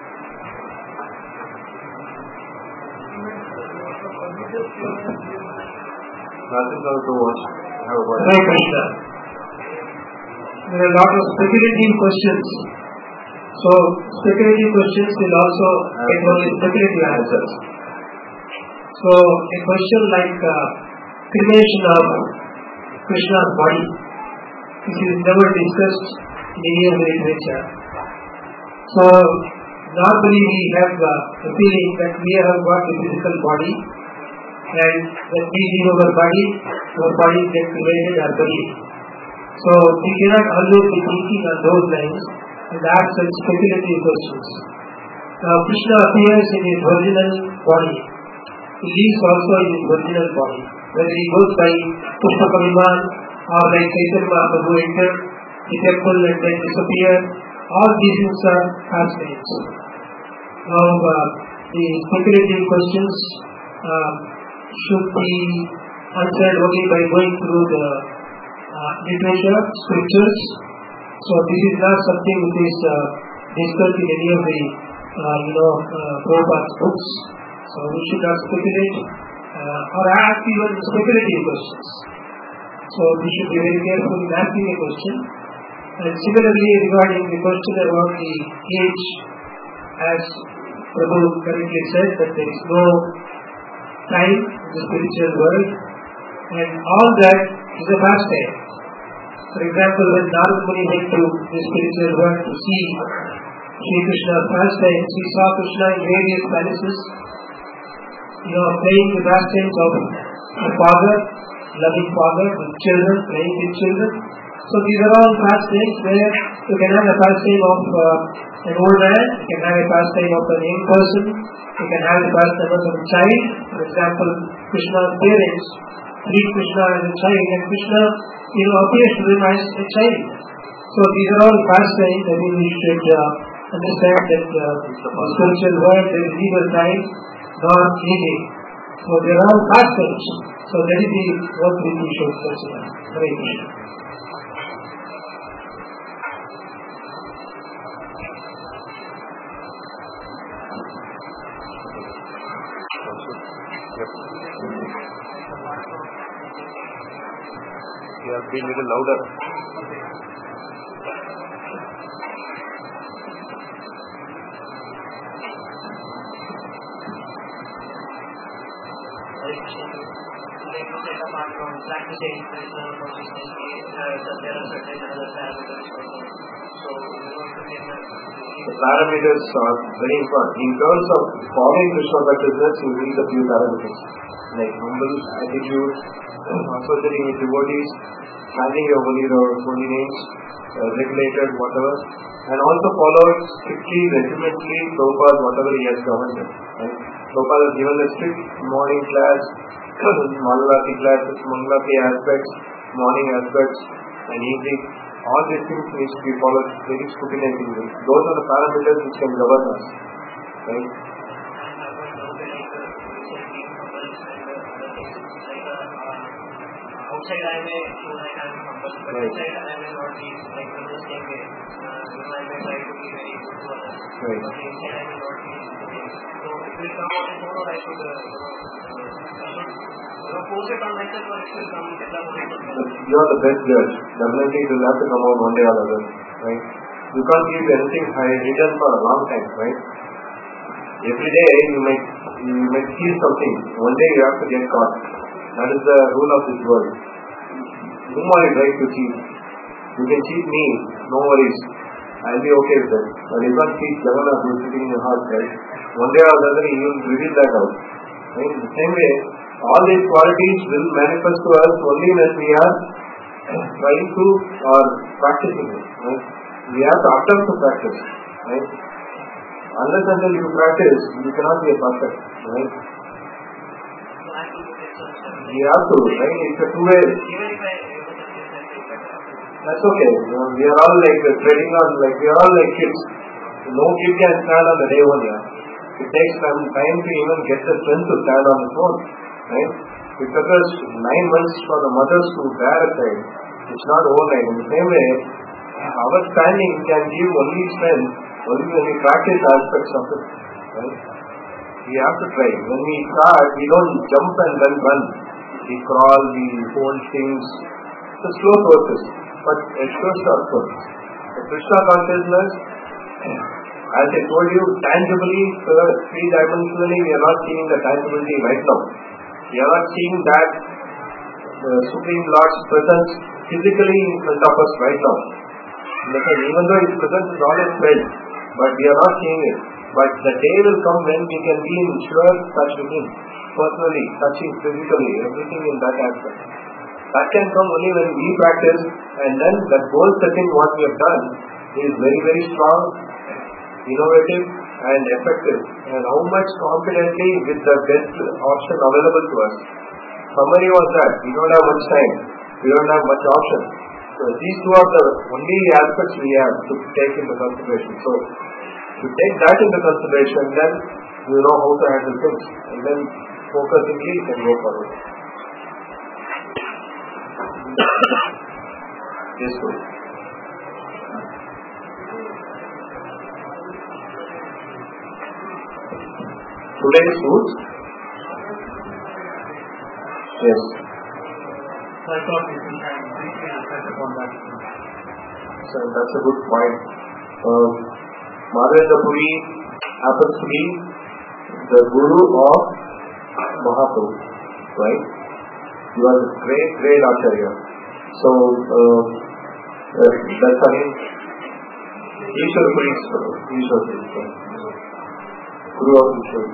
Ramchandra to watch. Hare Krishna. There are a lot of speculative questions. So, speculative questions will also get only speculative answers. So, a question like cremation of Krishna's body, this is never discussed in any of the literature. So, normally we have a feeling that we have got a physical body, and when we leave our body gets cremated or buried. So, we cannot always be thinking on those lines and ask such speculative questions. Now, Krishna appears in his original body. He lives also in his original body. Whether he goes by Pushpaka Viman or like Chaitanya Mahaprabhu entered the temple and then disappeared, all these things are past names. Now, the speculative questions should be answered only by going through the literature, scriptures. So this is not something which is discussed in any of the Prabhupada's books. So we should not speculate or ask even speculative questions. So we should be very careful in asking a question. And similarly, regarding the question about the age, as Prabhu correctly said, that there is no time in the spiritual world, and all that is a pastime. For example, when Narad Muni went to the spiritual world to see Sri Krishna's pastimes, he saw Krishna in various palaces, playing the pastimes of a father, loving father with children, playing with children. So these are all pastimes where you can have a pastime of an old man, you can have a pastime of a young person, you can have a pastime of a child. For example, Krishna's parents treat Krishna as a child, and Krishna appears to them as a child. So these are all pastimes. I think we should understand that the spiritual world, there is neither time nor aging. So they are all pastimes. So that is what we should consider. Hare Krishna. You have been a little louder. Practicing personal consistency, there are certain other parameters also. So, the parameters are very important. In terms of following Krishna consciousness, you need a few parameters like humble attitude, associating with devotees, having your holy names, regulated, whatever, and also followed strictly, regimentedly, Prabhupada, whatever he has governed. Right? Prabhupada has given a strict morning class, Mangalati classes, Mangalati aspects, morning aspects, and evening. All these things need to be followed very scrutinizingly. Those are the parameters which can govern us. Right? Outside I may show that I am humble, but inside I may not be like in the same way. I may try to be very good to others, but inside I may not be the same. So it will come out tomorrow. I should force it on myself, or it will come later. You are the best judge. Definitely it will have to come out one day or other. Right? You can't keep anything hidden for a long time. Right? Every day you might feel something. One day you have to get caught. That is the rule of this world. Whom are you trying to cheat? You can cheat me, no worries. I'll be okay with that. But you can't cheat Jagannath who is sitting in your heart, right? One day or another he will reveal that out. Right? In the same way, all these qualities will manifest to us only when we are trying to or practicing it. Right? We have to attempt to practice. Right? Unless until you practice, you cannot be a perfect. Right? You have to, right? It's a two-way. That's okay. We are all like treading on, we are all like kids. No kid can stand on the day one. Yeah? It takes some time to even get the strength to stand on its own. Right? It took us 9 months for the mothers to bear a child. It's not overnight. In the same way, our standing can give only strength only when we practice aspects of it. Right? We have to try. When we start, we don't jump and then run. We crawl, we hold things. It's a slow process, but it shows our effort. The Krishna consciousness, as I told you, tangibly, three-dimensionally, we are not seeing the tangibility right now. We are not seeing that Supreme Lord's presence physically in front of us right now. Because even though His presence is always felt, but we are not seeing it. But the day will come when we can be in sure touch with Him, personally, touching physically, everything in that aspect. That can come only when we practice, and then that goal setting what we have done is very, very strong, innovative, and effective. And how much confidently with the best option available to us. Summary was that we don't have much time, we don't have much option. So these two are the only aspects we have to take into consideration. So to take that into consideration, then you know how to handle things, and then focusingly you can go forward. Yes, sir. today's foods? Yes. So I thought we can briefly reflect upon that. So that's a good point. Madhavendra Puri happens to be the guru of Mahaprabhu, right? He was a great Acharya. So that's the name. Ishwar Puri, Guru of Ishwar.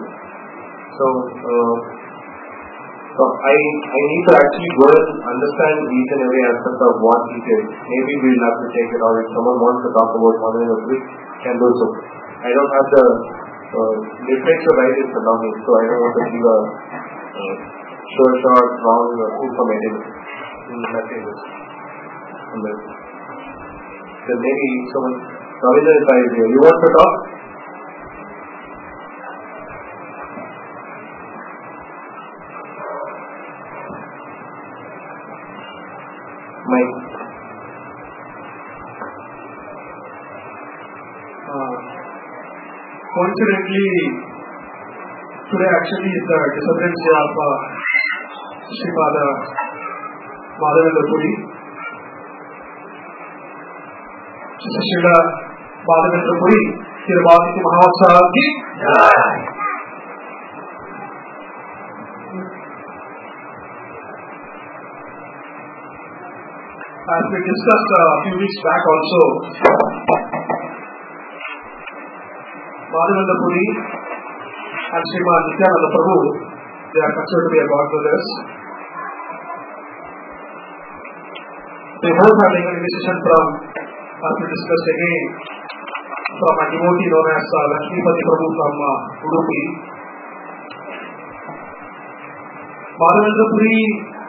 So I need to actually go and understand each and every aspect of what he did. Maybe we'll have to take it out. If someone wants to talk about Madhavendra Puri, can do so. I don't have the literature right in front of me, so I don't want to give a short, wrong informative messages. Then maybe someone, Ravindra is here. You want to talk? Mike. Coincidentally, today actually is the disappearance day of Srimad Madhavendra Puri. Srila Madhavendra Puri, Kirabhati Mahavatsava ki Jai. As we discussed a few weeks back also, Madhavendra Puri and Srimad Nityananda Prabhu, they are considered to be God brothers. They both have taken a decision from, as we discussed again, from a devotee known as Lakshmipati Prabhu from Udupi. Madhavendra Puri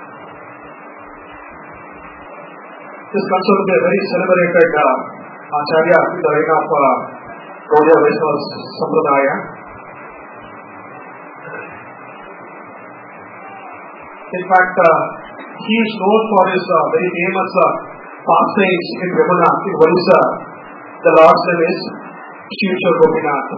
is considered to be a very celebrated Acharya in the reign of Gaudiya Vaishnava Sampradaya. In fact, he is known for his very famous pastimes in Yamuna, in Orissa. The Lord's name is Shri Gopinath.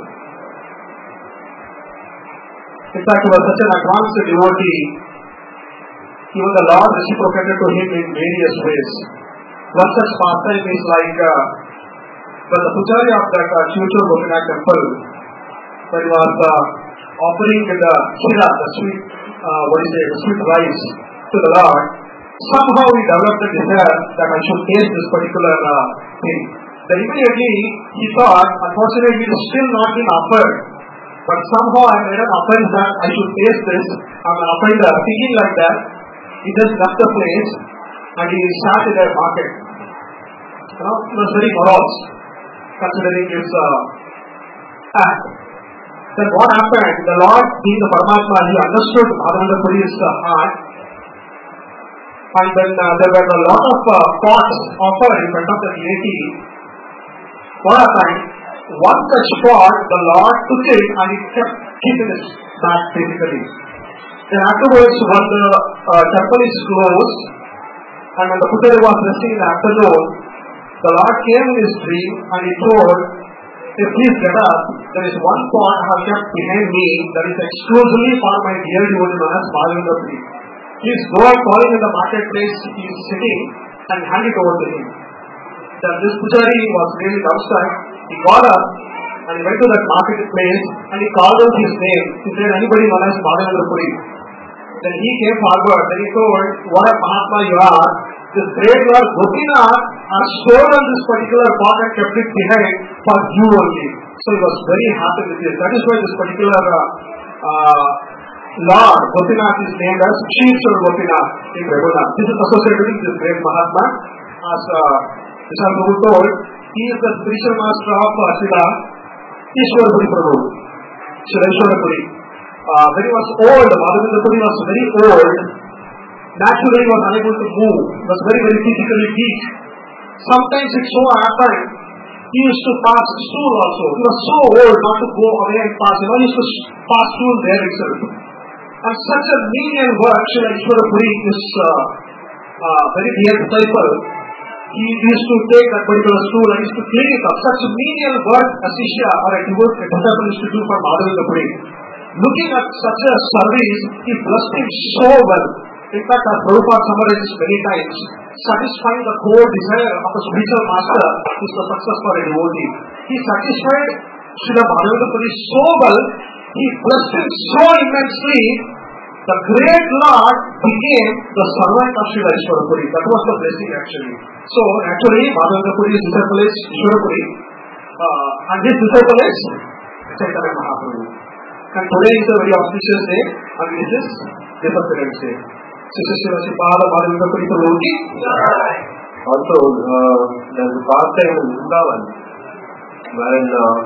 In fact, he was such an advanced devotee, even the Lord reciprocated to him in various ways. One such pastime is like when the Pujari of that Shri Gopinath temple, when he was offering the khira, the sweet, the sweet rice to the Lord, somehow he developed a desire that I should taste this particular thing. Then immediately he thought, unfortunately it is still not been offered, but somehow I made an offering that I should taste this. I'm an offender, thinking like that. He just left the place and he started a market. He was very morose, considering his act. Then what happened? The Lord, being the Paramatma, he understood Madhavendra Puri's heart. And then there were a lot of pots offered in front of the deity. What happened? One such pot, the Lord took it and he kept keeping it back basically. Then afterwards, when the temple is closed, and when the Pujari was resting in the afternoon, the Lord came in his dream and he told, "Hey, please get up. There is one pot I have kept behind me that is exclusively for my dear devotee known as Madhavendra Puri. Please go and call him in the marketplace. He is sitting and hand it over to him." Then this Pujari was really dumbstruck. He got up and he went to that marketplace and he called out his name. He said, "Anybody known as Madhavendra Puri?" Then he came forward and he told, "What a Mahatma you are. This great Lord Gopinath has stolen this particular pot and kept it behind for you only." So he was very happy with this. That is why this particular Lord Gopinath is named as Shri Gopinath in Raghunath. This is associated with this great Mahatma. As Vishal Prabhu told, he is the spiritual master of Srila Ishwar Puri Prabhu, Srila Ishwar Puri. When he was old, Madhavendra Puri was very old. Naturally, he was unable to move. He was very, very physically weak. Sometimes it so happened, he used to pass stool also. He was so old not to go away and pass. He used to pass stool there itself. And such a menial work, Srila Ishwara Puri is very dear disciple. He used to take that particular stool and used to clean it up. Such a menial work a Sishya or a disciple used to do for Madhavendra Puri. looking at such a service, he blessed him so well. In fact, as Prabhupada summarizes many times, satisfying the core desire of a spiritual master is the success for a devotee. He satisfied Srila Bhagavata Puri so well, he blessed him so immensely, the great Lord became the servant of Srila Ishwara Puri. That was the blessing actually. So actually, Bhagavata Puri's disciple is Ishwara Puri, and his disciple is Chaitanya Mahaprabhu. And today is a very auspicious day, and this is Independence Day. Also, there's a pastime in Vrindavan wherein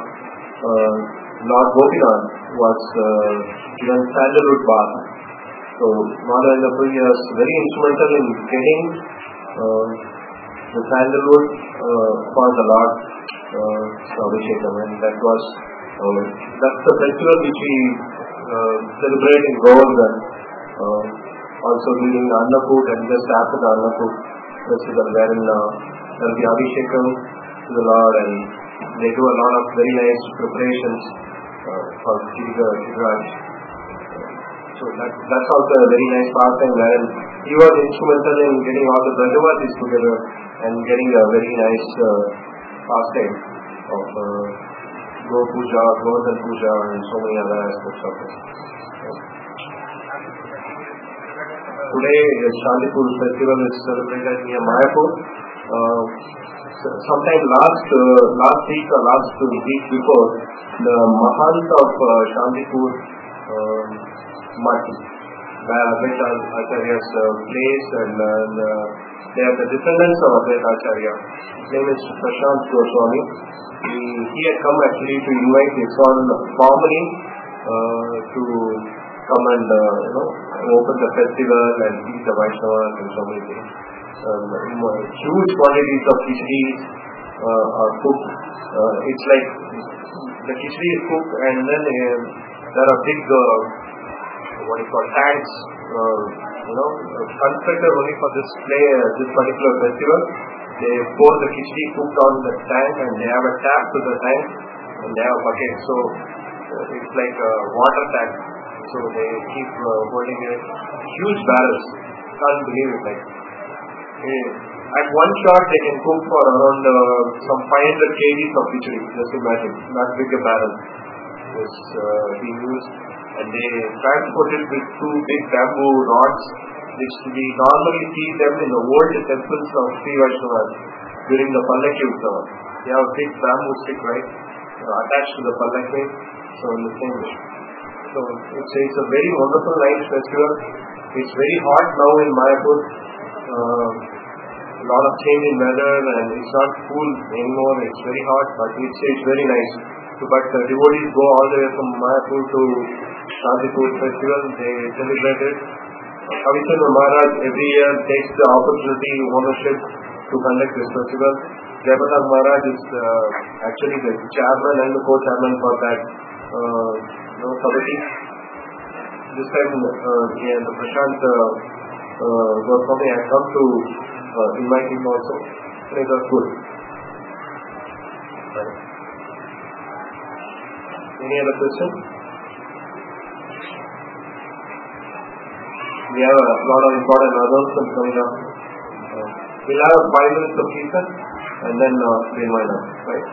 Lord Gopinath was given sandalwood bath. So, Madhavendra Puri was very instrumental in getting the sandalwood for the Lord Abhishekam, and that's the festival which we celebrate in Govardhan. Also during the Annakut and just after the Annakut festival, wherein there will be Abhishekam to the Lord, and they do a lot of very nice preparations for Giriraj. So that's also a very nice pastime wherein he was instrumental in getting all the Brajavasis together and getting a very nice pastime of Go Puja, Govardhan Puja, and so many other aspects of it. Today, Shantipur festival is celebrated near Mayapur. Sometime last week or last week before, the Mahant of Shantipur Math, where Advaita Acharya's place, and they are the descendants of Advaita Acharya. His name is Prashant Goswami. He had come actually to invite his son formally to come and open the festival and feed the Vaishnavas and so many things. Huge quantities of khichdi are cooked. It's like the khichdi is cooked, and then there are big tanks constructed only for this particular festival. They pour the khichdi cooked on the tank, and they have a tap to the tank, and they have a bucket. So it's like a water tank. So they keep holding it. Huge barrels. Can't believe it. At one shot they can cook for around some 500 kgs of khichdi. Just imagine. That big a barrel is being used. And they transport it with two big bamboo rods, which we normally see them in the old temples of Sri Vaishnavas during the Pallaki Utsava. They have a big bamboo stick, right, attached to the Pallaki. So in the same way. So it's a very wonderful nice festival. It's very hot now in Mayapur. A lot of change in weather, and it's not cool anymore. It's very hot, but it's very nice. But the devotees go all the way from Mayapur to Shantipur festival. They celebrate it. Kavichandra Maharaj every year takes the opportunity, ownership to conduct this festival. Jayapataka Maharaj is actually the chairman and the co-chairman for that committee. This time, the Prashant Goswami had come to invite him also. And it was good. Right. Any other question? We have a lot of important announcements coming up. We'll have 5 minutes of Kirtan and then we'll wind up. Right?